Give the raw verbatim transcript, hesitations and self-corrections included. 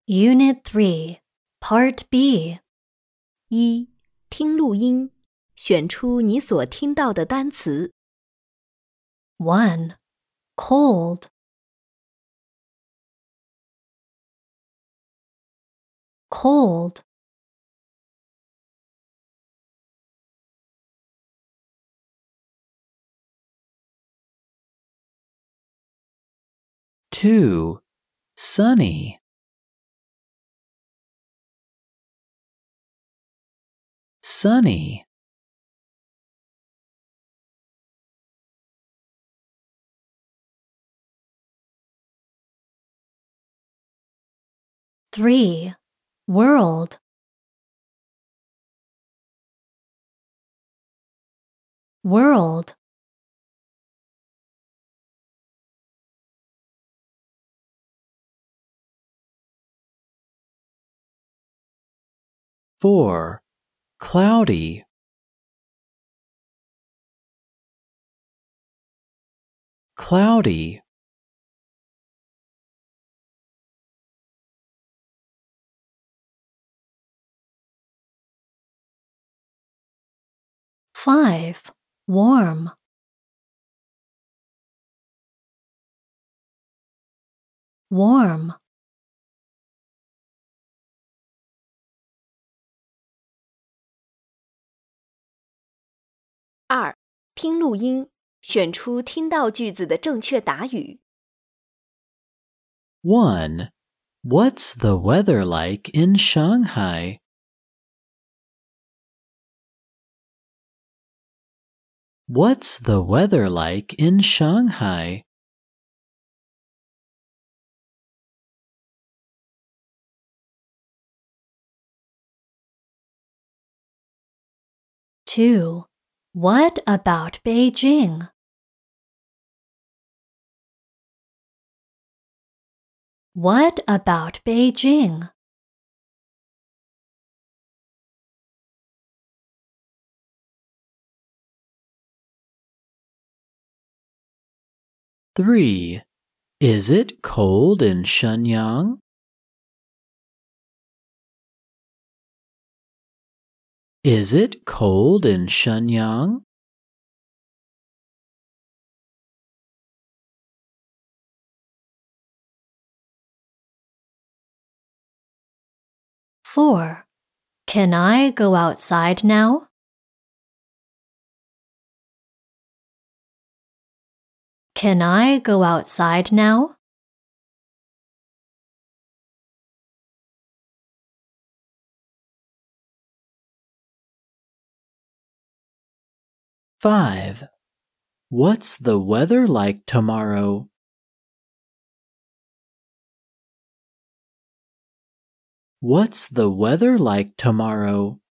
Unit three, Part B. 一、听录音，选出你所听到的单词。 one. Cold. Cold. two. Sunny. Sunny. three. World. World. four. Cloudy. Cloudy. five. Warm. Warm. 二、听录音，选出听到句子的正确答语。 one. What's the weather like in Shanghai? What's the weather like in Shanghai? two. What about Beijing? What about Beijing? three. Is it cold in Shenyang? Is it cold in Shenyang? four. Can I go outside now? Can I go outside now? five. What's the weather like tomorrow? What's the weather like tomorrow?